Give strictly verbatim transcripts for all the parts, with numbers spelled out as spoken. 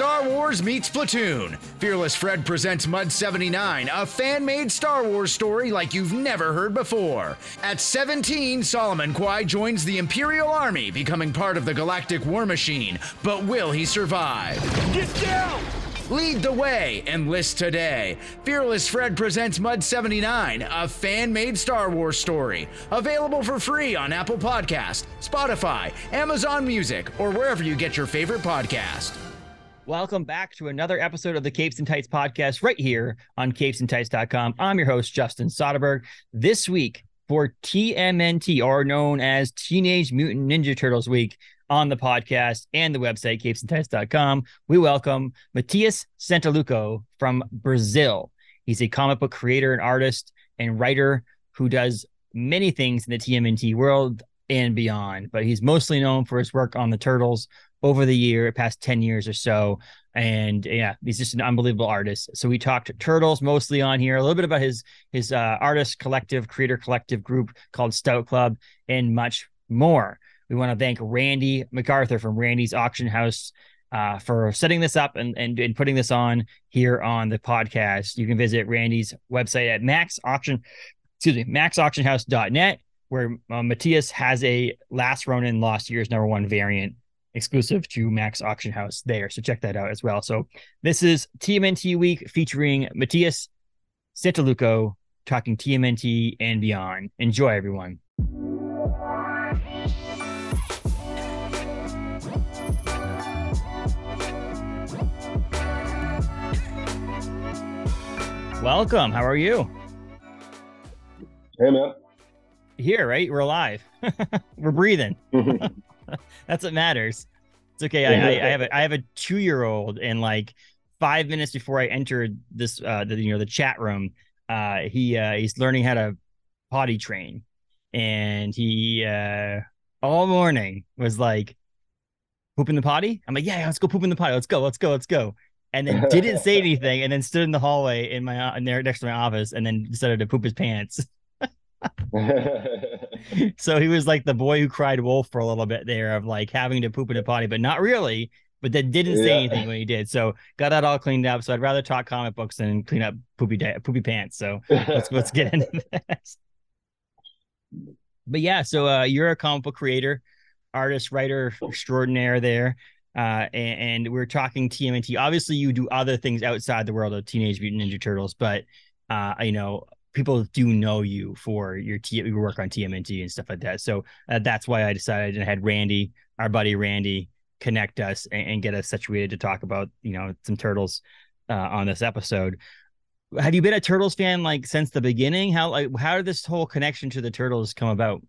Star Wars meets Platoon. Fearless Fred presents Mud seventy-nine, a fan-made Star Wars story like you've never heard before. At seventeen, Solomon Quai joins the Imperial Army, becoming part of the Galactic War Machine. But will he survive? Get down! Lead the way, enlist today. Fearless Fred presents Mud seventy-nine, a fan-made Star Wars story. Available for free on Apple Podcasts, Spotify, Amazon Music, or wherever you get your favorite podcast. Welcome back to another episode of the Capes and Tights podcast right here on capes and tights dot com. I'm your host, Justin Soderberg. This week for T M N T, or known as Teenage Mutant Ninja Turtles Week, on the podcast and the website, capes and tights dot com, we welcome Matias Santolouco from Brazil. He's a comic book creator and artist and writer who does many things in the T M N T world and beyond, but he's mostly known for his work on the Turtles over the year, past ten years or so. And yeah, he's just an unbelievable artist. So we talked Turtles mostly on here, a little bit about his, his uh, artist collective, creator collective group called Stout Club, and much more. We want to thank Randy MacArthur from Randy's Auction House uh, for setting this up and, and, and putting this on here on the podcast. You can visit Randy's website at Max Auction, excuse me, max auction house dot net, where uh, Matias has a Last Ronin Lost Year's number one variant exclusive to Max Auction House there. So check that out as well. So this is T M N T Week featuring Matias Santolouco talking T M N T and beyond. Enjoy, everyone. Welcome. How are you? Hey, man. Here, right? We're alive. We're breathing. That's what matters. It's okay. I, I, I have a I have a two-year-old, and like five minutes before I entered this, uh, the you know the chat room, uh, he uh, he's learning how to potty train, and he uh, all morning was like poop in the potty. I'm like, yeah, let's go poop in the potty. Let's go. Let's go. Let's go. And then didn't say anything, and then stood in the hallway in my in there next to my office, and then decided to poop his pants. So he was like the boy who cried wolf for a little bit there, of like having to poop in a potty, but not really. But then didn't say yeah. anything when he did. So got that all cleaned up. So I'd rather talk comic books than clean up poopy poopy pants. So let's let's get into this. But yeah, so uh, you're a comic book creator, artist, writer extraordinaire there. Uh, and, and we're talking T M N T. Obviously, you do other things outside the world of Teenage Mutant Ninja Turtles, but uh, you know, people do know you for your, T- your work on T M N T and stuff like that. So uh, that's why I decided and had Randy, our buddy Randy, connect us and, and get us situated to talk about, you know, some Turtles uh, on this episode. Have you been a Turtles fan like since the beginning? How like how did this whole connection to the Turtles come about?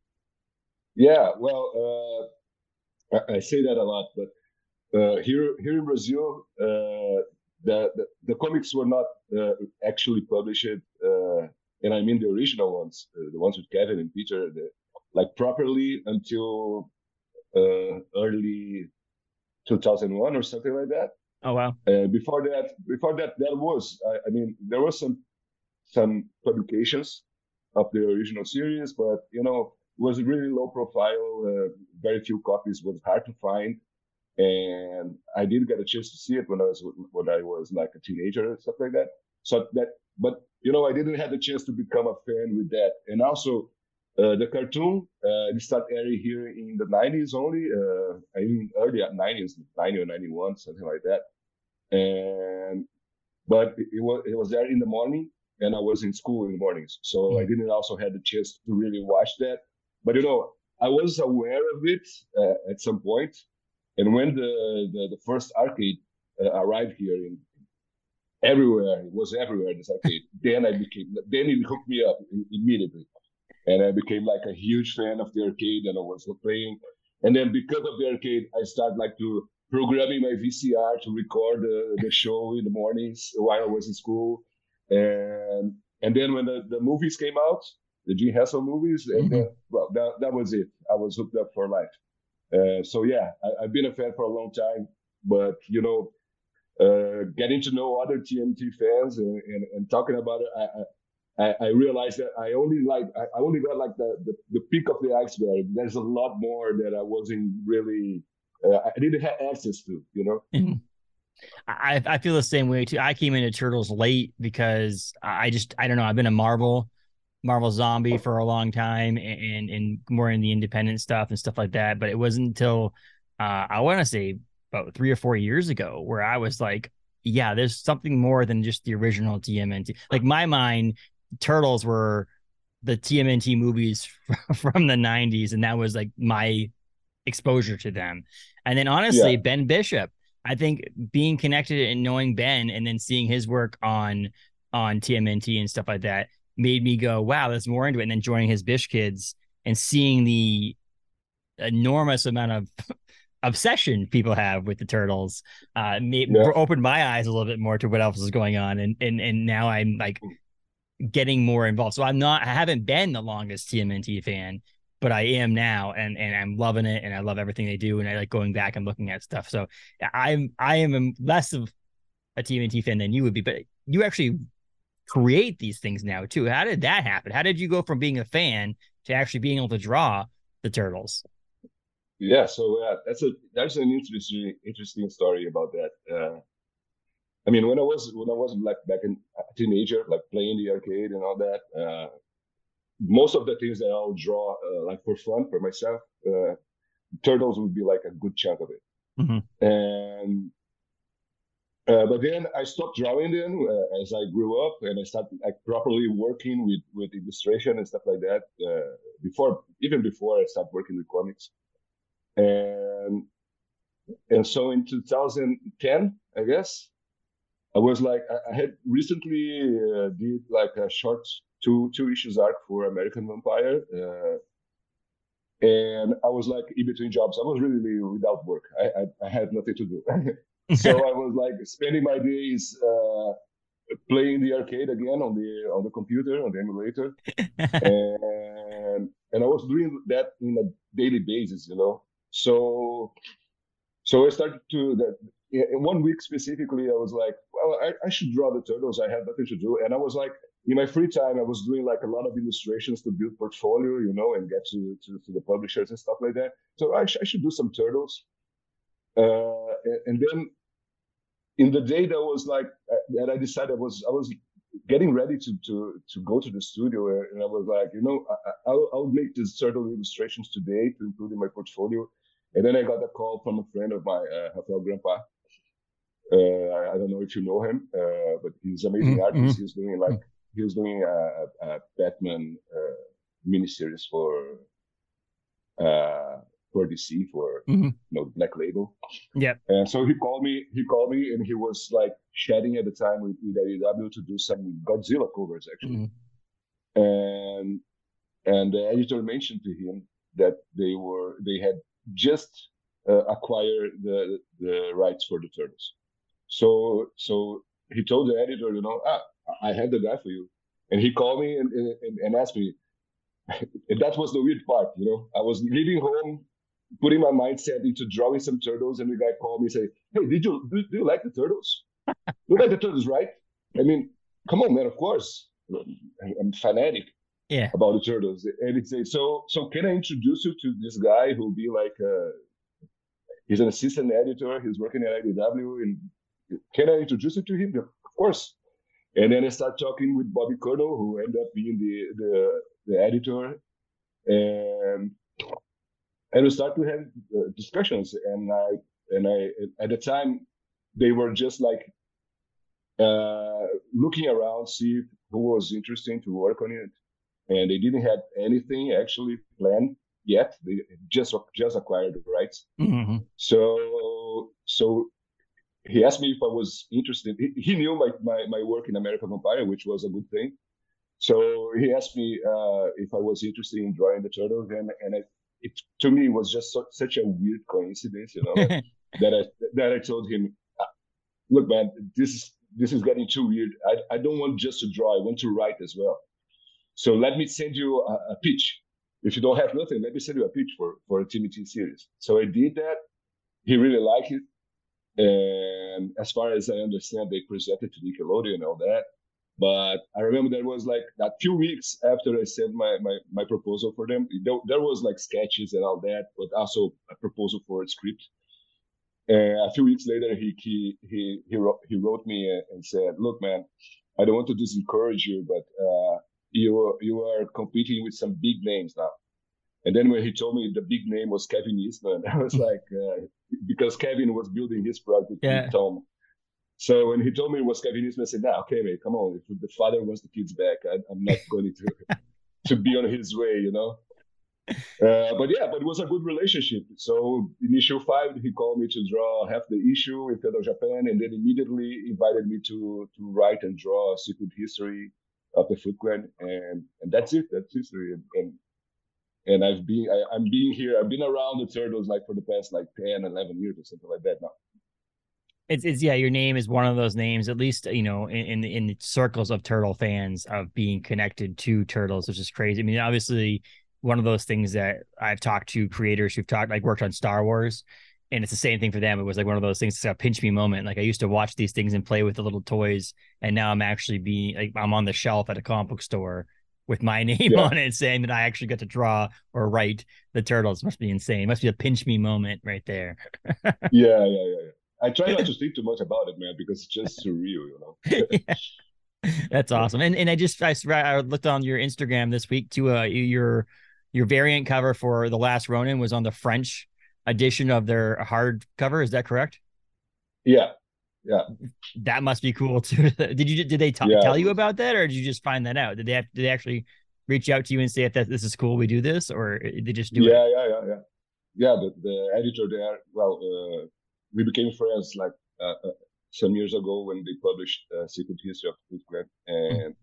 Yeah, well, uh... I say that a lot, but uh, here here in Brazil, uh, the, the the comics were not uh, actually published, uh, and I mean the original ones, uh, the ones with Kevin and Peter, the, like properly until uh, early two thousand one or something like that. Oh wow! Uh, before that, before that, there was I, I mean there was some some publications of the original series, but you know. Was really low profile, uh, very few copies, was hard to find, and I didn't get a chance to see it when I was when I was like a teenager and stuff like that. So that, but you know, I didn't have the chance to become a fan with that. And also, uh, the cartoon uh, it started airing here in the nineties only, uh, I mean early nineties, ninety or ninety-one, something like that. And but it was it was there in the morning, and I was in school in the mornings, so mm-hmm. I didn't also have the chance to really watch that. But, you know, I was aware of it uh, at some point. And when the, the, the first arcade uh, arrived here, in, everywhere, it was everywhere, this arcade, then I became, then it hooked me up immediately. And I became like a huge fan of the arcade, and I was playing. And then because of the arcade, I started like to programming my V C R to record the, the show in the mornings while I was in school. And, and then when the, the movies came out, the Gene Hassel movies, and then, well, that, that was it. I was hooked up for life. Uh, so yeah, I, I've been a fan for a long time, but you know, uh, getting to know other T M T fans and, and, and talking about it, I, I, I realized that I only like, I, I only got like the, the, the peak of the iceberg. There's a lot more that I wasn't really, uh, I didn't have access to, you know? Mm-hmm. I I feel the same way too. I came into Turtles late because I just I don't know. I've been a Marvel Marvel Zombie for a long time and and more in the independent stuff and stuff like that. But it wasn't until uh, I want to say about three or four years ago where I was like, yeah, there's something more than just the original T M N T. Like my mind, Turtles were the T M N T movies from the nineties, and that was like my exposure to them. And then honestly, Yeah. Ben Bishop, I think being connected and knowing Ben and then seeing his work on on T M N T and stuff like that made me go, wow, there's more into it. And then joining his Bish Kids and seeing the enormous amount of obsession people have with the Turtles uh made, Yeah. opened my eyes a little bit more to what else is going on. And and and now I'm like getting more involved. So I'm not I haven't been the longest T M N T fan, but I am now, and and I'm loving it, and I love everything they do, and I like going back and looking at stuff. So I'm I am less of a T M N T fan than you would be, but you actually create these things now too. How did that happen? How did you go from being a fan to actually being able to draw the Turtles? Yeah, so uh, that's a that's an interesting interesting story about that. Uh, I mean, when I was when I was like back in a teenager, like playing the arcade and all that, uh, most of the things that I'll draw uh, like for fun for myself, uh, turtles would be like a good chunk of it. Mm-hmm. And uh, but then I stopped drawing them uh, as I grew up, and I started like properly working with with illustration and stuff like that. Uh, before even before I started working with comics, and and so in two thousand ten, I guess. I was like, I had recently uh, did like a short two two issues arc for American Vampire, uh, and I was like in between jobs. I was really without work. I I, I had nothing to do, so I was like spending my days uh, playing the arcade again on the on the computer on the emulator, and and I was doing that in a daily basis, you know. So so I started to that in one week specifically. I was like, well, I, I should draw the turtles. I had nothing to do, and I was like, in my free time, I was doing like a lot of illustrations to build portfolio, you know, and get to to, to the publishers and stuff like that. So I, sh- I should do some turtles, uh, and, and then in the day that was like uh, that, I decided I was I was getting ready to to to go to the studio, uh, and I was like, you know, I, I'll I'll make these turtle illustrations today to include in my portfolio. And then I got a call from a friend of mine, uh, Rafael Grandpa. Uh, I, I don't know if you know him, uh, but he's an amazing Mm-hmm. artist. He's doing like he was doing a, a Batman uh, miniseries for uh, for D C for Mm-hmm. you know Black Label. Yep. And so he called me. He called me, and he was like chatting at the time with, with A E W to do some Godzilla covers actually. Mm-hmm. And and the editor mentioned to him that they were they had just uh, acquired the the rights for the turtles. So so he told the editor, you know, ah, I had the guy for you, and he called me and and, and asked me. And that was the weird part, you know. I was leaving home, putting my mindset into drawing some turtles, and the guy called me and said, "Hey, did you do, do you like the turtles? You like the turtles, right? I mean, come on, man. Of course, I'm fanatic Yeah. about the turtles." And he said, "So so can I introduce you to this guy who'll be like uh, he's an assistant editor. He's working at I D W, and can I introduce you to him?" Of course. And then I start talking with Bobby Colonel, who ended up being the the, the editor, and and we start to have uh, discussions. And I and I at the time they were just like uh, looking around, see who was interesting to work on it, and they didn't have anything actually planned yet. They just just acquired the rights. Mm-hmm. So so he asked me if I was interested. He, he knew my, my, my work in American Vampire, which was a good thing. So he asked me uh, if I was interested in drawing the turtles, and and it, it to me was just so, such a weird coincidence, you know, that, that I that I told him, look, man, this is this is getting too weird. I I don't want just to draw. I want to write as well. So let me send you a, a pitch. If you don't have nothing, let me send you a pitch for for a T M T series. So I did that. He really liked it. And as far as I understand, they presented to Nickelodeon and all that. But I remember there was like a few weeks after I sent my, my, my proposal for them, there, there was like sketches and all that, but also a proposal for a script. And a few weeks later, he he he he wrote, he wrote me and said, "Look, man, I don't want to discourage you, but uh, you you are competing with some big names now." And then when he told me the big name was Kevin Eastman, I was like, uh, because Kevin was building his project Yeah. with Tom. So when he told me it was Kevin Eastman, I said, "Nah, okay, mate, come on. If the father wants the kids back, I, I'm not going to to be on his way, you know." Uh, but yeah, but it was a good relationship. So in issue five, he called me to draw half the issue in Feudal Japan, and then immediately invited me to to write and draw a secret history of the Foot Clan, and and that's it. That's history. And and, and I've been I, I'm being here. I've been around the Turtles like for the past like ten, eleven years or something like that now. It's, it's yeah, your name is one of those names, at least, you know, in, in in the circles of Turtle fans, of being connected to Turtles, which is crazy. I mean, obviously, one of those things that I've talked to creators who've talked, like worked on Star Wars, and it's the same thing for them. It was like one of those things, it's a pinch me moment. Like I used to watch these things and play with the little toys, and now I'm actually being like, I'm on the shelf at a comic book store with my name yeah. on it, saying that I actually got to draw or write the Turtles. Must be insane. It must be a pinch me moment right there. yeah, yeah, yeah, yeah. I try not to think too much about it, man, because it's just surreal, you know. Yeah. That's awesome. And and I just I, I looked on your Instagram this week too. Uh, your your variant cover for The Last Ronin was on the French edition of their hardcover. Is that correct? Yeah, yeah. That must be cool too. Did you did they t- yeah, tell you about that, or did you just find that out? Did they have, did they actually reach out to you and say if that this is cool, we do this, or did they just do yeah, it? Yeah, yeah, yeah, yeah. The the editor there, well, uh, we became friends like uh, uh, some years ago when they published uh, Secret History of Foot Clan, and mm-hmm.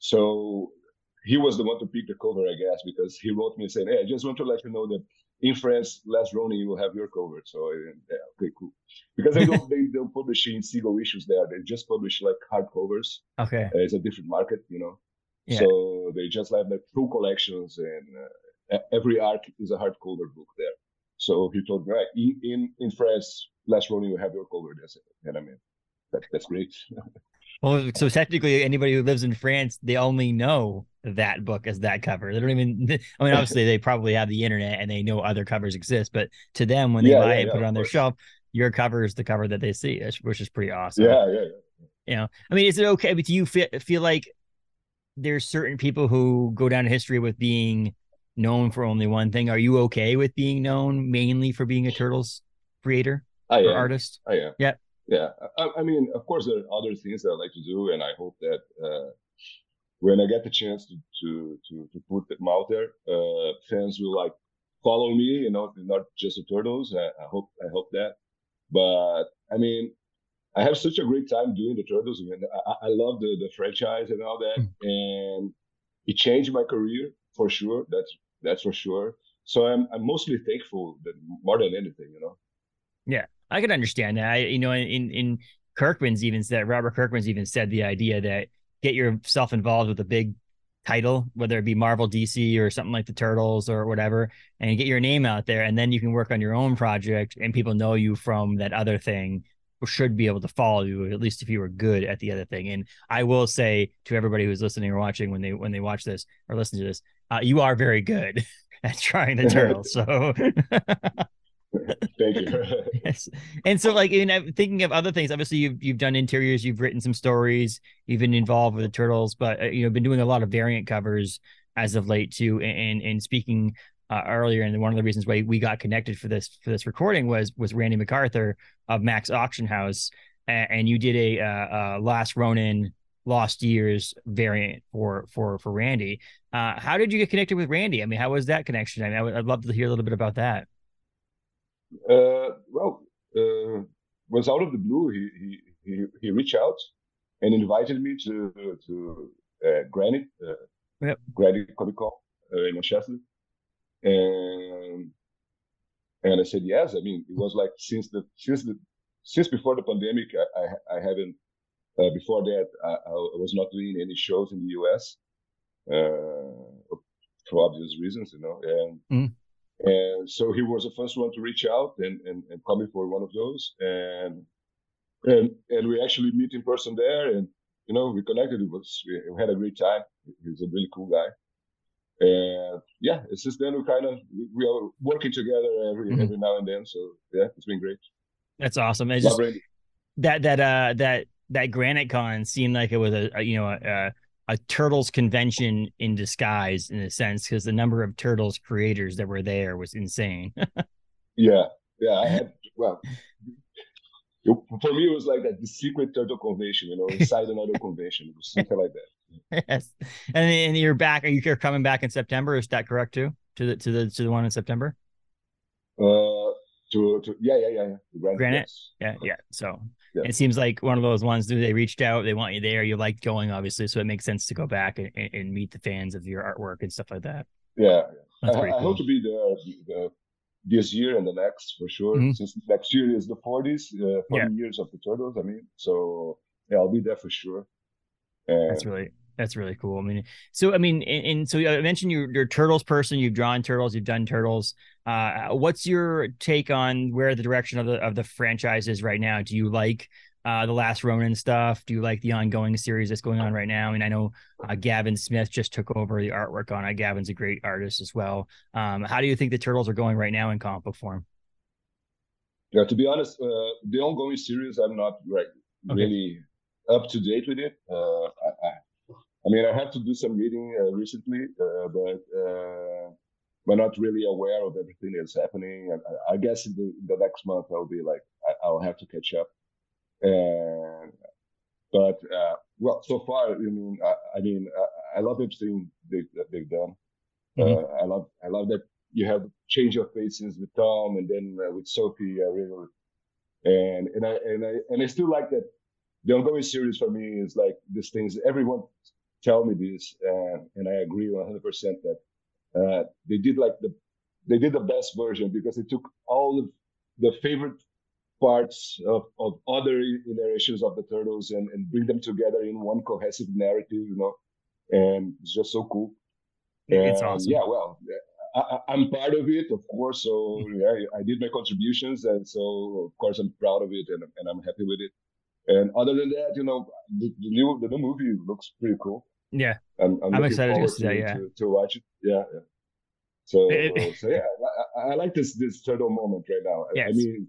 so he was the one to pick the cover, I guess, because he wrote me saying, "Hey, I just want to let you know that in France, Last Ronin, you will have your cover." So yeah, okay, cool. Because they don't they don't publish in single issues there; they just publish like hardcovers. Okay, uh, it's a different market, you know. Yeah. So they just have like full collections, and uh, every arc is a hardcover book there. So he told me, right, in in, in France, Last Ronin, you have your cover. That's it. And I mean, that, that's great. Well, so technically, anybody who lives in France, they only know that book as that cover. They don't even. I mean, obviously, they probably have the internet and they know other covers exist. But to them, when they yeah, buy yeah, it and yeah, put it on their shelf, your cover is the cover that they see, which is pretty awesome. Yeah, yeah, yeah. You know, I mean, is it okay? But do you feel feel like there's certain people who go down in history with being known for only one thing? Are you okay with being known mainly for being a Turtles creator I or am. artist? I am. Yeah. Yeah. I, I mean, of course, there are other things that I like to do, and I hope that uh, when I get the chance to to to, to put them out there, uh, fans will like follow me. You know, not just the Turtles. I, I hope I hope that. But I mean, I have such a great time doing the Turtles. I mean, I, I love the the franchise and all that, mm. and it changed my career for sure. That's that's for sure. So I'm I'm mostly thankful that more than anything, you know. Yeah, I can understand that. I, you know, in in Kirkman's even said, Robert Kirkman's even said the idea that get yourself involved with a big title, whether it be Marvel, D C, or something like the Turtles or whatever, and get your name out there, and then you can work on your own project, and people know you from that other thing, or should be able to follow you, at least if you were good at the other thing. And I will say to everybody who's listening or watching, when they when they watch this or listen to this, uh, you are very good at trying the Turtles. So. Thank you. Yes. And so, like, in thinking of other things, obviously you've you've done interiors, you've written some stories, you've been involved with the Turtles, but uh, you know, been doing a lot of variant covers as of late too. And and speaking uh, earlier, and one of the reasons why we got connected for this for this recording was was Randy MacArthur of Max Auction House, and, and you did a uh, uh, Last Ronin Lost Years variant for for for Randy. Uh, how did you get connected with Randy? I mean, how was that connection? I mean, I would, I'd love to hear a little bit about that. Uh, well, uh, was out of the blue. He he he, he reached out and invited me to to uh, Granite, uh, yep. Granite Comic Con uh, in Manchester, and and I said yes. I mean, it was like since the since the since before the pandemic, I I, I haven't. Uh, before that, I, I was not doing any shows in the U S uh, for obvious reasons, you know, and. Mm. And so he was the first one to reach out and, and, and call me for one of those. And, and, and we actually meet in person there, and, you know, we connected. It was, we, we had a great time. He's a really cool guy. And yeah, since then we kind of, we are working together every, mm-hmm. every now and then. So yeah, it's been great. That's awesome. It's just that that uh that that Granite Con seemed like it was a, a you know a, a Turtles convention in disguise in a sense, because the number of Turtles creators that were there was insane. yeah, yeah. I had well, for me it was like that the secret Turtle convention, you know, inside another convention. It was something like that. Yes, and and you're back. Are you coming back in September? Is that correct too? To the to the to the one in September? Uh, to to yeah yeah yeah yeah. Granite, yeah yeah. So yeah. It seems like one of those ones. They reached out, they want you there, you liked going, obviously, so it makes sense to go back and, and meet the fans of your artwork and stuff like that. Yeah, That's I, pretty I cool. hope to be there the, this year and the next for sure. Mm-hmm. Since next year is the forties, uh, forty yeah. years of the Turtles. I mean, so yeah, I'll be there for sure. And that's really that's really cool. I mean, so I mean, and, and so I mentioned you're, you're a Turtles person. You've drawn Turtles. You've done Turtles. Uh, what's your take on where the direction of the of the franchise is right now? Do you like uh, the Last Ronin stuff? Do you like the ongoing series that's going on right now? I mean, I know uh, Gavin Smith just took over the artwork on it. Gavin's a great artist as well. Um, how do you think the Turtles are going right now in comic book form? Yeah, to be honest, uh, the ongoing series, I'm not right, okay. really up to date with it. Uh, I, I, I mean, I had to do some reading uh, recently, uh, but uh, but not really aware of everything that's happening. And I, I guess in the, in the next month I'll be like, I, I'll have to catch up. And but uh, well, so far, I mean, I, I mean, I, I love everything they, that they've done. Mm-hmm. Uh, I love, I love that you have change of faces with Tom, and then uh, with Sophie, uh, really, and and I and I and I still like that. The ongoing series for me is like these things. Everyone tell me this, and and I agree one hundred percent that uh, they did like the they did the best version, because they took all of the favorite parts of, of other iterations of the Turtles and, and bring them together in one cohesive narrative, you know, and it's just so cool. It's and, awesome. Yeah, well, I, I'm part of it, of course. So yeah, I did my contributions, and so of course I'm proud of it, and, and I'm happy with it. And other than that, you know, the, the new the new movie looks pretty cool. Yeah, I'm, I'm, I'm excited to see to, that. Yeah, to, to watch it. Yeah, yeah. So, so yeah, I, I like this this turtle moment right now. Yes. I mean,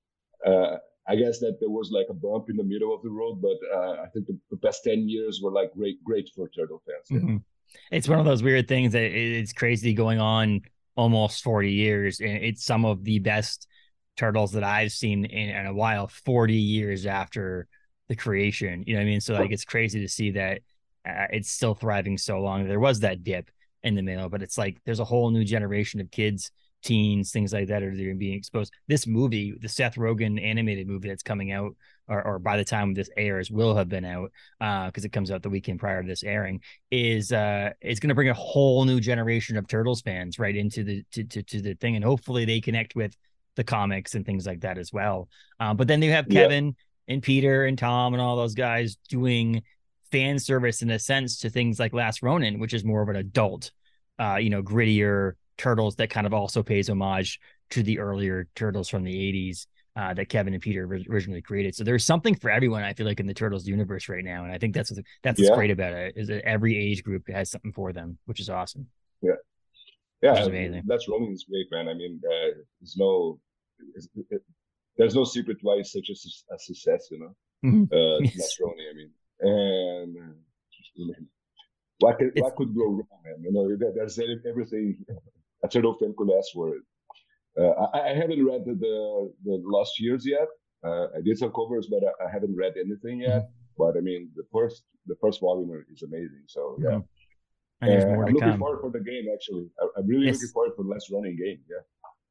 uh, I guess that there was like a bump in the middle of the road, but uh, I think the, the past ten years were like great, great for turtle fans. Yeah. Mm-hmm. It's one of those weird things that it's crazy going on almost forty years, and it's some of the best Turtles that I've seen in, in a while, forty years after the creation. You know what I mean? So like, it's crazy to see that uh, it's still thriving so long. There was that dip in the middle, but it's like there's a whole new generation of kids, teens, things like that are being exposed. This movie, the Seth Rogen animated movie that's coming out, or, or by the time this airs will have been out, because uh, it comes out the weekend prior to this airing, is uh it's going to bring a whole new generation of Turtles fans right into the to, to, to the thing, and hopefully they connect with the comics and things like that as well. Um, but then you have Kevin yeah. and Peter and Tom and all those guys doing fan service in a sense to things like Last Ronin, which is more of an adult, uh, you know, grittier Turtles that kind of also pays homage to the earlier Turtles from the eighties uh, that Kevin and Peter originally created. So there's something for everyone, I feel like, in the Turtles universe right now. And I think that's, that's what's yeah. great about it, is that every age group has something for them, which is awesome. Yeah. Yeah. Which is amazing. That's Ronin is great, man. I mean, uh, there's no, it's, it, there's no secret why it's such a, a success, you know, mm-hmm. uh, yes. That's Ronin, I mean, and uh, what could, what could go wrong, man? You know, there's everything a turtle fan could ask for it. Uh, I, I haven't read the, the, the Lost Years yet. Uh, I did some covers, but I, I haven't read anything yet. Mm-hmm. But I mean, the first the first volume is amazing. So yeah, mm-hmm. and there's more to I'm looking come. forward for the game. Actually, I, I'm really yes. looking forward for the Last Ronin game. Yeah,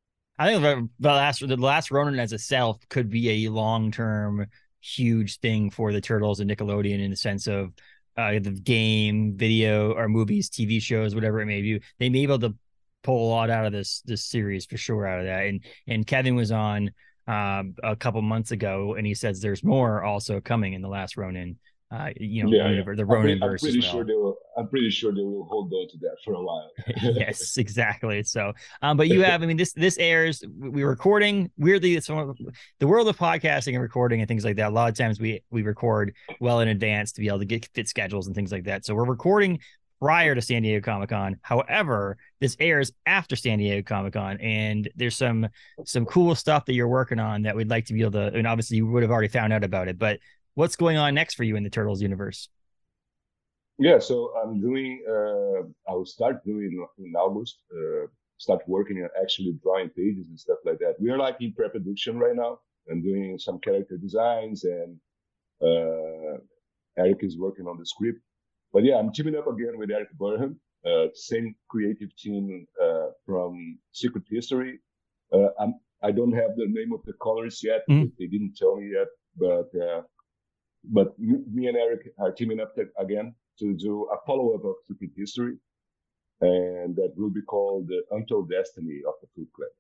I think the, the last the last Ronin as itself could be a long term huge thing for the Turtles and Nickelodeon, in the sense of uh, the game, video, or movies, T V shows, whatever it may be. They may be able to pull a lot out of this this series for sure, out of that. And and Kevin was on um, a couple months ago, and he says there's more also coming in the Last Ronin. Uh, you know, yeah, yeah. the Ronin I'm verse. Pretty, I'm pretty well. sure they will. I'm pretty sure they will hold on to that for a while. Yes, exactly. So, um, but you have, I mean, this this airs. We're recording weirdly. It's one of the world of podcasting and recording and things like that. A lot of times we we record well in advance to be able to get fit schedules and things like that. So we're recording prior to San Diego Comic-Con. However, this airs after San Diego Comic-Con, and there's some some cool stuff that you're working on that we'd like to be able to, and obviously you would have already found out about it, but what's going on next for you in the Turtles universe? Yeah, so I'm doing, uh, I will start doing in August, uh, start working and actually drawing pages and stuff like that. We are like in pre-production right now and doing some character designs, and uh, Eric is working on the script. But yeah, I'm teaming up again with Eric Burnham, uh, same creative team uh, from Secret History. Uh, I'm, I don't have the name of the colors yet. Mm. They didn't tell me yet, but uh, but me and Eric are teaming up again to do a follow-up of Secret History, and that will be called the Untold Destiny of the Foot Clan.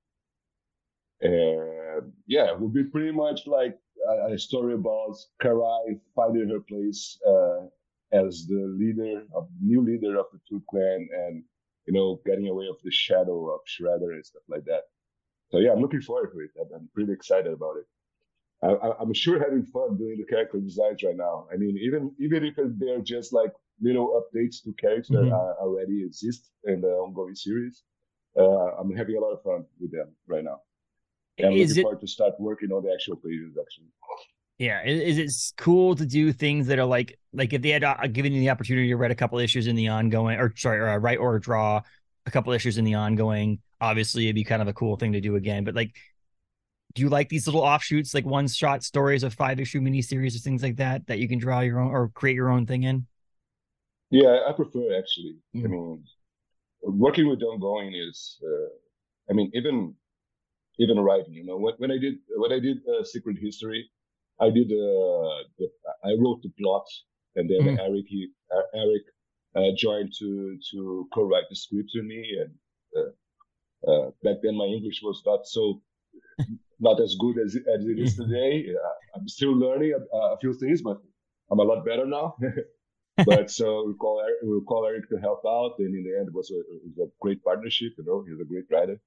And yeah, it will be pretty much like a, a story about Karai finding her place uh, as the leader of new leader of the Foot Clan, and you know, getting away of the shadow of Shredder and stuff like that. So yeah, I'm looking forward to it. I'm, I'm pretty excited about it. I, I'm sure having fun doing the character designs right now. I mean, even even if they're just like little updates to characters mm-hmm. that already exist in the ongoing series, uh, I'm having a lot of fun with them right now. And I'm is looking it, forward to start working on the actual pages, actually. Yeah, is, is it cool to do things that are like, like if they had uh, given you the opportunity to write a couple issues in the ongoing, or sorry, or uh, write or draw a couple issues in the ongoing, obviously it'd be kind of a cool thing to do again. But like, do you like these little offshoots, like one-shot stories of five-issue miniseries or things like that, that you can draw your own or create your own thing in? Yeah, I prefer actually. Mm. I mean, working with ongoing is, uh, I mean, even even writing. You know, when, when I did when I did uh, Secret History, I did uh, the, I wrote the plot, and then mm. Eric he, uh, Eric uh, joined to to co-write the script with me. And uh, uh, back then my English was not so. Not as good as, as it is today. Uh, I'm still learning a, a few things, but I'm a lot better now. But so we call Eric, we call Eric to help out, and in the end, it was a, it was a great partnership. You know, he's a great writer.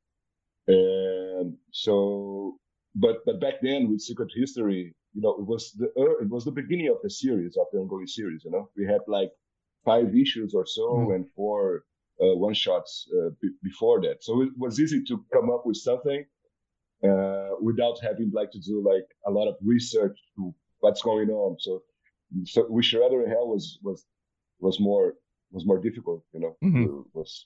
And so, but but back then with Secret History, you know, it was the uh, it was the beginning of the series, of the ongoing series. You know, we had like five issues or so, mm-hmm. and four uh, one shots uh, b- before that. So it was easy to come up with something. Uh, without having like to do like a lot of research to what's going on. So, so with Shredder in Hell was was was more was more difficult, you know. Mm-hmm. to, was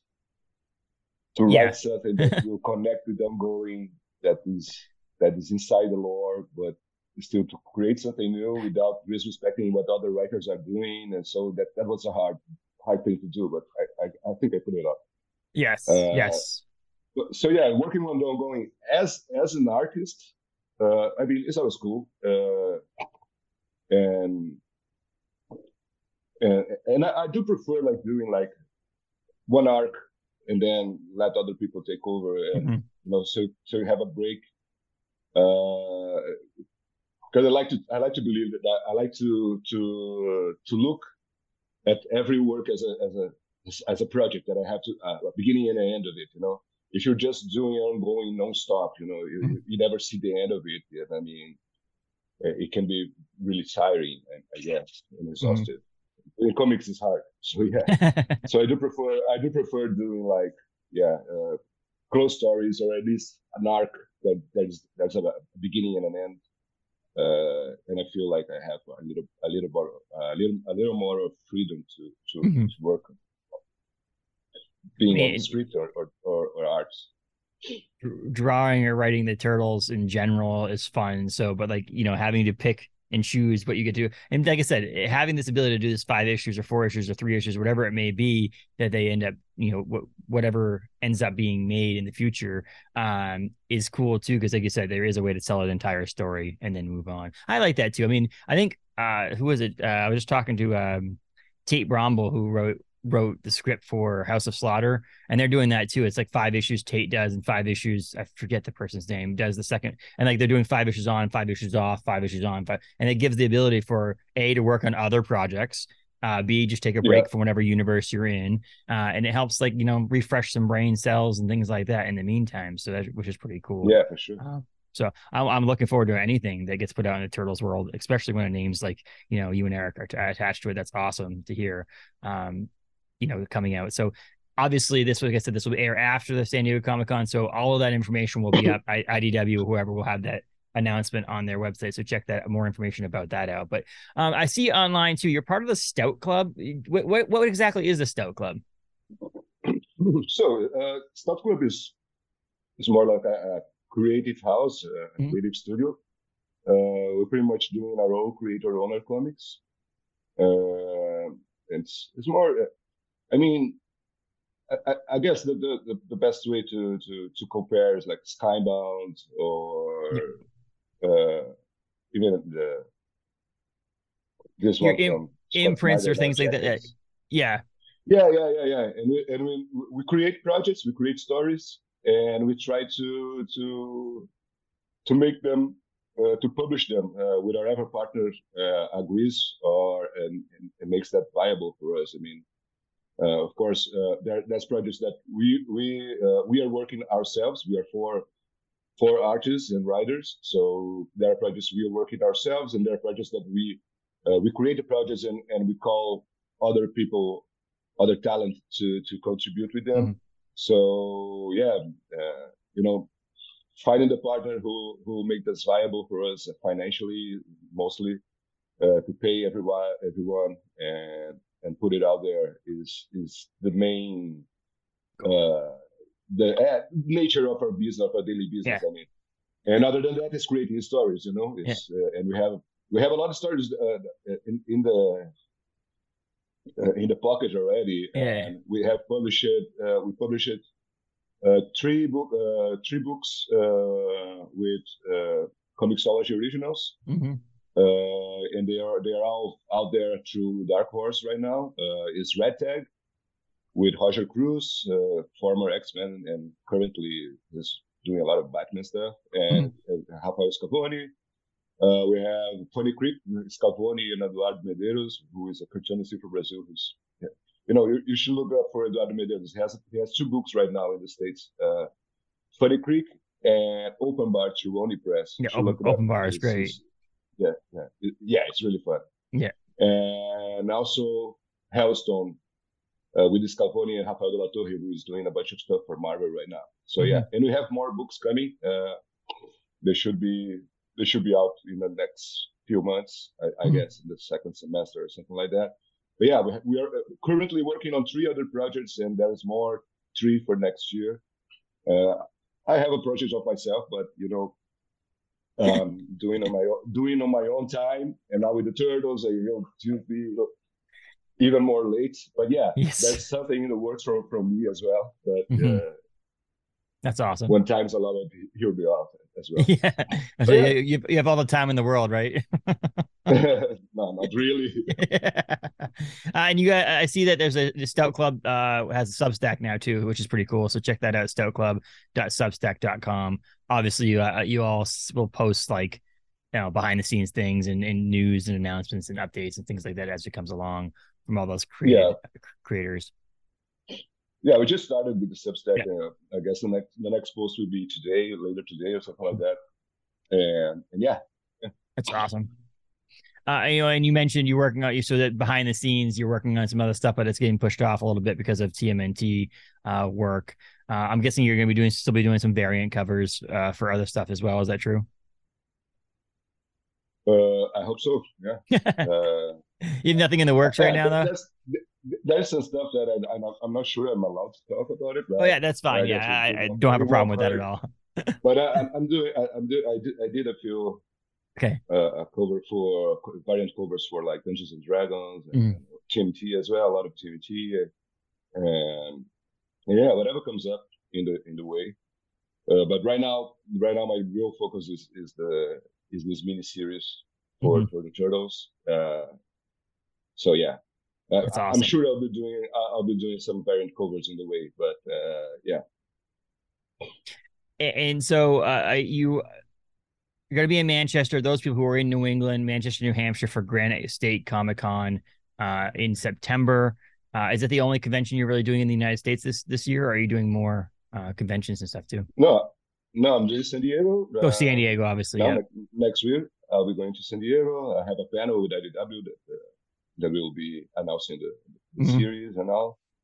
to yeah. write something that will connect with ongoing, that is that is inside the lore, but still to create something new without disrespecting what other writers are doing. And so that that was a hard hard thing to do, but I I, I think I put it up. Yes. Uh, yes. So yeah, working on the ongoing as as an artist, uh, I mean, it's always cool, uh, and and and I, I do prefer like doing like one arc and then let other people take over, and mm-hmm. you know, so so you have a break. Because uh, I like to I like to believe that I like to to to look at every work as a as a as a project that I have to uh, a beginning and an end of it, you know. If you're just doing ongoing nonstop, you know, you, mm-hmm. you never see the end of it. Yet. I mean, it can be really tiring, I guess, and exhausted. Mm-hmm. In comics, it's hard. So yeah, so I do prefer I do prefer doing like yeah, uh, close stories, or at least an arc that there's there's a beginning and an end. Uh, and I feel like I have a little a little more a little a little more of freedom to to, mm-hmm. to work on. Being I mean, on the street or, or, or, or arts. Drawing or writing the Turtles in general is fun. So, but like, you know, having to pick and choose what you get to do. And like I said, having this ability to do this five issues or four issues or three issues, whatever it may be, that they end up, you know, wh- whatever ends up being made in the future um, is cool too. Cause like you said, there is a way to tell an entire story and then move on. I like that too. I mean, I think, uh, who was it? Uh, I was just talking to um, Tate Bromble, who wrote, wrote the script for House of Slaughter, and they're doing that too. It's like five issues Tate does and five issues, I forget the person's name, does the second, and like they're doing five issues on, five issues off, five issues on, five, and it gives the ability for A, to work on other projects, uh, B, just take a break yeah. from whatever universe you're in, uh, and it helps like, you know, refresh some brain cells and things like that in the meantime, so that, which is pretty cool. Yeah, for sure. Uh, So I'm, I'm looking forward to anything that gets put out in the Turtles world, especially when a name's like, you know, you and Eric are t- attached to it. That's awesome to hear. Um, you know, coming out. So obviously this, like I said, this will air after the San Diego Comic-Con. So all of that information will be up. I, I D W, whoever will have that announcement on their website. So check that more information about that out. But um, I see online too, you're part of the Stout Club. What, what, what exactly is the Stout Club? So uh, Stout Club is, is more like a, a creative house, a mm-hmm. creative studio. Uh, we're pretty much doing our own creator owner comics. Uh, it's, it's more, uh, I mean, I, I guess the, the, the best way to, to, to compare is like Skybound or yeah. uh, even the this Your one im- from imprints or things like that. Yeah. Yeah, yeah, yeah, yeah. And we and we we create projects, we create stories, and we try to to to make them uh, to publish them uh, with whatever partner uh, agrees or and, and makes that viable for us. I mean. Uh, of course, uh, there, there's projects that we we uh, we are working ourselves. We are four four artists and writers, so there are projects we are working ourselves, and there are projects that we uh, we create the projects and, and we call other people, other talent to to contribute with them. Mm-hmm. So yeah, uh, you know, finding the partner who who make this viable for us financially, mostly uh, to pay everyone everyone and. and put it out there is is the main uh, the uh, nature of our business, of our daily business. Yeah. I mean, and other than that, it's creating stories. You know, it's yeah. uh, and we have we have a lot of stories uh, in in the uh, in the pocket already, yeah. and we have published uh, we published uh, three book uh, three books uh, with uh, Comixology originals. Mm-hmm. Uh, and they are they are all out there through Dark Horse right now. Uh, is Red Tag with Roger Cruz, uh, former X-Men, and currently is doing a lot of Batman stuff. And mm-hmm. uh, Rafael Scavone. Uh, we have Funny Creek, Scavone, and Eduardo Medeiros, who is a cartoonist for Brazil. Who's yeah. you know you, you should look up for Eduardo Medeiros. He has he has two books right now in the States. Uh, Funny Creek and Open Bar to Roni Press. Yeah, Open, Open Bar is great. It's, Yeah, yeah, it, yeah. It's really fun. Yeah, and also Hellstone uh, with Scalvoni and Rafael de la Torre, who is doing a bunch of stuff for Marvel right now. So mm-hmm. yeah, and we have more books coming. Uh, they should be they should be out in the next few months, I, I mm-hmm. guess, in the second semester or something like that. But yeah, we, we are currently working on three other projects, and there's more three for next year. Uh, I have a project of myself, but you know. um, doing on my own, doing on my own time, and now with the Turtles, I will to be even more late. But yeah, yes. That's something in the works from from me as well. But mm-hmm. uh, that's awesome. When time's allowed, he'll be off as well. Yeah, so yeah. You, you have all the time in the world, right? No, not really. Yeah. Uh, and you, got, I see that there's a the Stout Club uh, has a Substack now too, which is pretty cool. So check that out, stout club dot substack dot com. Obviously, you uh, you all will post like you know behind the scenes things and, and news and announcements and updates and things like that as it comes along from all those creative, yeah. creators. Yeah, we just started with the Substack. Yeah. Uh, I guess the next the next post will be today, later today, or something like that. And and yeah, yeah. That's awesome. Uh, you know, and you mentioned you're working on you so that behind the scenes you're working on some other stuff, but it's getting pushed off a little bit because of T M N T uh, work. Uh, I'm guessing you're going to be doing still be doing some variant covers uh, for other stuff as well. Is that true? Uh, I hope so. Yeah. uh, you have nothing in the works right now, though. There's, there's some stuff that I, I'm, not, I'm not sure I'm allowed to talk about it. Right? Oh yeah, that's fine. I yeah, I, I don't have a problem with that at all. But I, I'm doing. I, I'm doing. I did. I did a few. Okay. Uh, a cover for variant covers for like Dungeons and Dragons and mm. T M T as well. A lot of T M T and, and yeah, whatever comes up in the in the way. Uh, but right now, right now, my real focus is is the is this mini series for mm-hmm. for the Turtles. Uh, so yeah, uh, That's awesome. I'm sure I'll be doing I'll be doing some variant covers in the way. But uh, yeah. And so uh, you. You're going to be in Manchester. Those people who are in New England, Manchester, New Hampshire for Granite State Comic Con uh, in September. Uh, is it the only convention you're really doing in the United States this this year, or are you doing more uh, conventions and stuff too? No, no, I'm doing San Diego. Oh, uh, San Diego, obviously. Now, yeah. Next week, I'll be going to San Diego. I have a panel with I D W that, uh, that will be announcing the, the mm-hmm. series and all.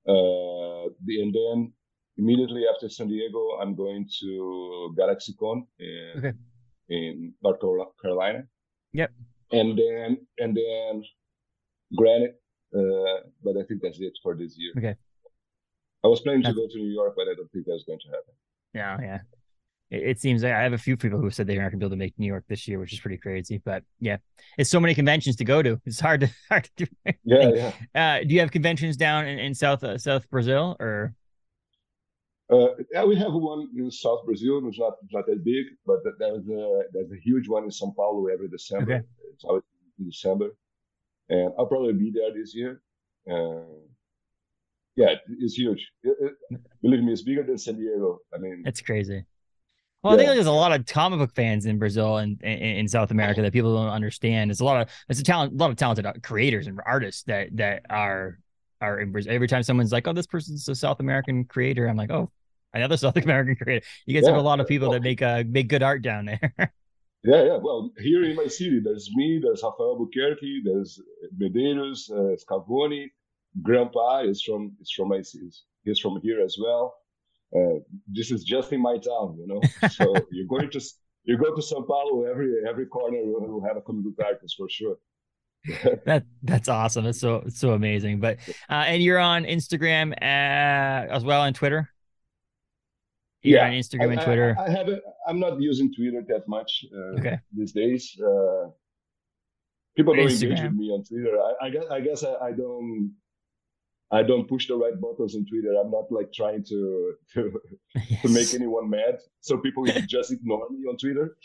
Uh, the, and then immediately after San Diego, I'm going to GalaxyCon in, Okay. in North Carolina. Yep. And then and then Granite, uh, but I think that's it for this year. Okay. I was planning That's... to go to New York, but I don't think that's going to happen. Yeah, yeah. It seems like I have a few people who said they're not going to be able to make New York this year, which is pretty crazy. But yeah, it's so many conventions to go to. It's hard to hard to do. Yeah, yeah. Uh, do you have conventions down in, in South uh, South Brazil or? Uh, yeah, we have one in South Brazil. It's not it's not that big, but there's a there's a huge one in São Paulo every December. Okay. It's always in December, and I'll probably be there this year. Uh, yeah, it's huge. It, it, believe me, it's bigger than San Diego. I mean, it's crazy. Well, yeah. I think there's a lot of comic book fans in Brazil and in, in South America that people don't understand. There's a lot of there's a talent, a lot of talented creators and artists that that are are in Brazil. Every time someone's like, "Oh, this person's a South American creator," I'm like, "Oh, another South American creator." You guys yeah. have a lot of people that make uh make good art down there. yeah, yeah. Well, here in my city, there's me, there's Rafael Albuquerque, there's Medeiros, uh, Scavone, Grandpa is from is from my city. He's from here as well. Uh, this is just in my town, you know. So you're going to you go to São Paulo, every every corner will, will have a comic book artist for sure. that that's awesome. That's so it's so amazing. But uh, and you're on Instagram uh, as well and Twitter. You're yeah, on Instagram I, and Twitter. I, I haven't. I'm not using Twitter that much uh, okay. these days. Uh, people don't Instagram. engage with me on Twitter. I, I guess I guess I, I don't. I don't push the right buttons on Twitter. I'm not like trying to to, yes. to make anyone mad. So people just ignore me on Twitter.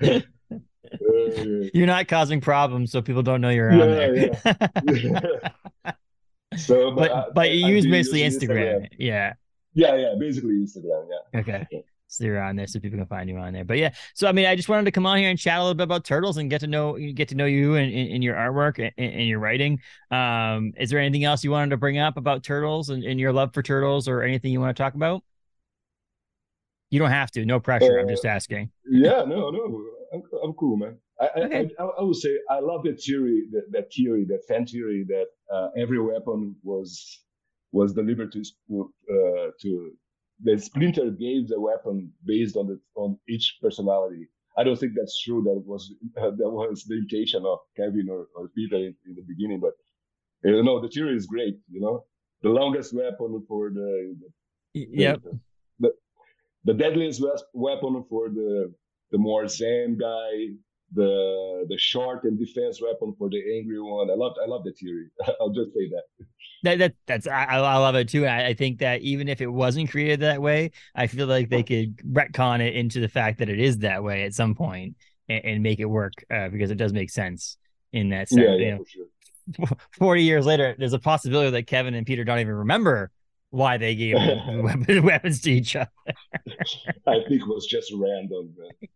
uh, you're not causing problems, so people don't know you're on yeah, there. yeah. so, but but, I, but you I use mostly Instagram. Instagram. Yeah. Yeah, yeah. Basically Instagram. Yeah. Okay. So you're on there, so people can find you on there. But yeah, so I mean, I just wanted to come on here and chat a little bit about Turtles and get to know get to know you and, and your artwork and, and your writing. Um, is there anything else you wanted to bring up about Turtles and, and your love for Turtles, or anything you want to talk about? You don't have to. No pressure. Uh, I'm just asking. Yeah, no, no, I'm, I'm cool, man. I, okay. I, I, I would say I love the theory, that, that theory, that fan theory that uh, every weapon was was delivered to uh, to. The Splinter gave the weapon based on the on each personality. I don't think that's true. That was uh, that was the intention of Kevin or, or Peter in, in the beginning. But you know, the theory is great. You know, the longest weapon for the, the yep the, the, the deadliest weapon for the the more zen guy. The the short and defense weapon for the angry one. I love I love the theory. I'll just say that. That, that that's I, I love it too. I, I think that even if it wasn't created that way, I feel like they could retcon it into the fact that it is that way at some point and, and make it work uh, because it does make sense in that sense. Yeah, yeah, you know, for sure. forty years later, there's a possibility that Kevin and Peter don't even remember why they gave weapons, weapons to each other. I think it was just random.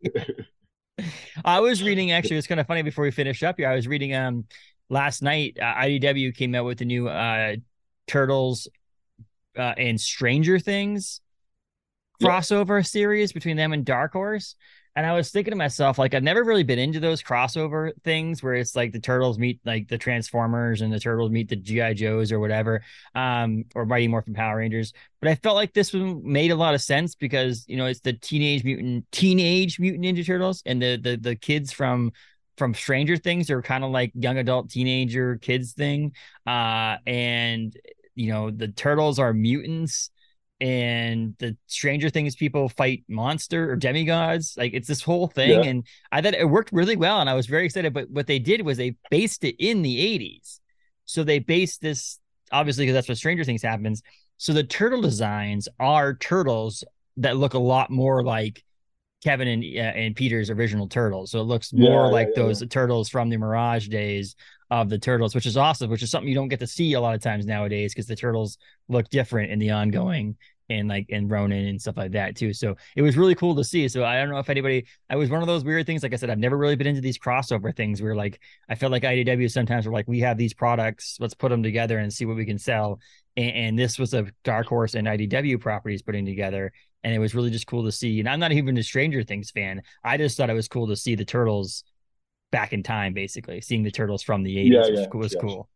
I was reading, actually, it's kind of funny before we finish up here. I was reading um last night, uh, I D W came out with the new uh, Turtles uh, and Stranger Things crossover yeah. series between them and Dark Horse. And I was thinking to myself, like, I've never really been into those crossover things where it's like the Turtles meet like the Transformers and the Turtles meet the G I Joes or whatever, um, or Mighty Morphin Power Rangers. But I felt like this one made a lot of sense because, you know, it's the Teenage Mutant Teenage Mutant Ninja Turtles, and the the the kids from from Stranger Things are kind of like young adult teenager kids thing. Uh, and you know, the Turtles are mutants. And the Stranger Things people fight monster or demigods. Like, it's this whole thing. Yeah. And I thought it worked really well. And I was very excited. But what they did was they based it in the eighties. So they based this, obviously, because that's what Stranger Things happens. So the turtle designs are turtles that look a lot more like Kevin and uh, and Peter's original turtles. So it looks more yeah, like yeah, those yeah. turtles from the Mirage days of the Turtles, which is awesome, which is something you don't get to see a lot of times nowadays because the Turtles look different in the ongoing and like in Ronin and stuff like that too. So it was really cool to see. So I don't know if anybody, I was one of those weird things. Like I said, I've never really been into these crossover things where like, I felt like I D W sometimes were like, we have these products, let's put them together and see what we can sell. And, and this was a Dark Horse and I D W properties putting together. And it was really just cool to see. And I'm not even a Stranger Things fan. I just thought it was cool to see the Turtles back in time, basically seeing the Turtles from the eighties, yeah, yeah, which was yeah. cool.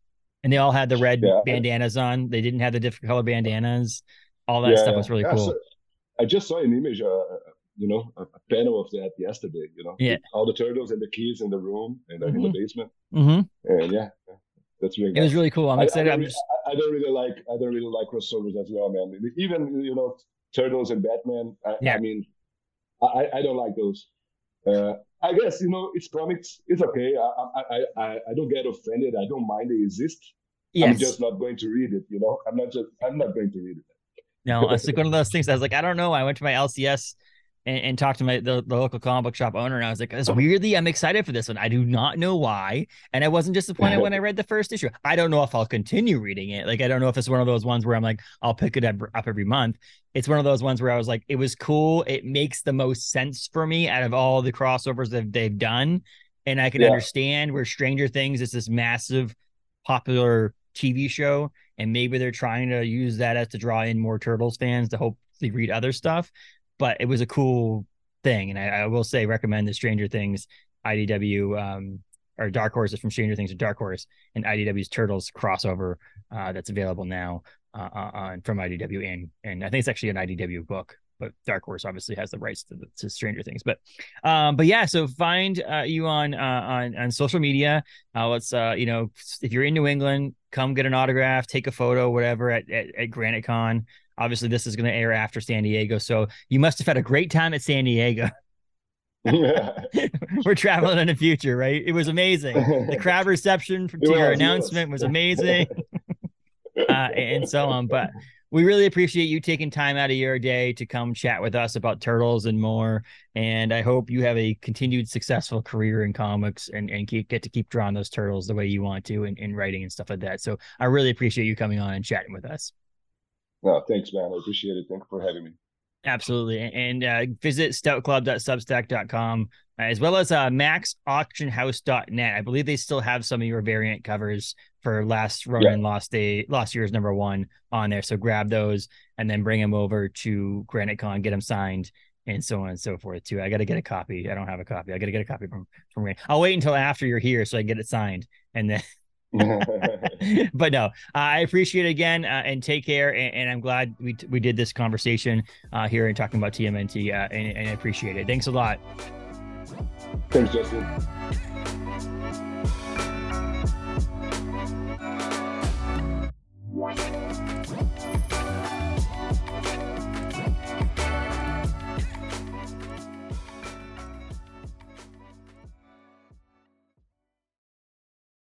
And they all had the red yeah. bandanas on. They didn't have the different color bandanas. All that yeah, stuff was really yeah, cool. so I just saw an image, uh, you know, a, a panel of that yesterday. You know, yeah, all the turtles and the kids in the room and mm-hmm. in the basement. Mm-hmm. And yeah, that's really. It nice. was really cool. I'm I, excited. I, I'm don't, just... I, I don't really like. I don't really like crossovers as well, man. Even you know, turtles and Batman. I, yeah. I mean, I, I don't like those. Uh, I guess you know it's comics. It's okay. I I I I don't get offended. I don't mind they exist. Yes. I'm just not going to read it. You know, I'm not just. I'm not going to read it. No, it's like one of those things. I was like, I don't know. I went to my L C S and, and talked to my the, the local comic book shop owner, and I was like, "It's weirdly, I'm excited for this one. I do not know why." And I wasn't disappointed when I read the first issue. I don't know if I'll continue reading it. Like, I don't know if it's one of those ones where I'm like, I'll pick it up, up every month. It's one of those ones where I was like, it was cool. It makes the most sense for me out of all the crossovers that they've done, and I can yeah. understand where Stranger Things is this massive, popular T V show, and maybe they're trying to use that as to draw in more Turtles fans to hopefully read other stuff. But it was a cool thing, and I, I will say recommend the Stranger Things I D W um, or Dark Horse is from Stranger Things or Dark Horse and I D W's Turtles crossover uh, that's available now uh, on from I D W, and and I think it's actually an I D W book. But Dark Horse obviously has the rights to, the, to Stranger Things. But, um, but yeah. So find uh, you on uh, on on social media. Uh, let's uh, you know, if you're in New England, come get an autograph, take a photo, whatever at at, at Granite Con. Obviously, this is going to air after San Diego, so you must have had a great time at San Diego. We're traveling in the future, right? It was amazing. The crowd reception to your was, announcement was, was amazing, uh, and so on. But we really appreciate you taking time out of your day to come chat with us about Turtles and more. And I hope you have a continued successful career in comics and, and keep, get to keep drawing those Turtles the way you want to and, and writing and stuff like that. So I really appreciate you coming on and chatting with us. No, thanks, man. I appreciate it. Thanks for having me. Absolutely. And uh, visit stout club dot substack dot com as well as uh, max auction house dot net. I believe they still have some of your variant covers for last run and yeah. lost day, last year's number one on there. So grab those and then bring them over to Granite Con, get them signed and so on and so forth too. I got to get a copy. I don't have a copy. I got to get a copy from, from Granite. I'll wait until after you're here so I can get it signed and then. But no, uh, I appreciate it again uh, and take care. And, and I'm glad we we did this conversation uh, here and talking about T M N T uh, and, and I appreciate it. Thanks a lot. Thanks, Justin.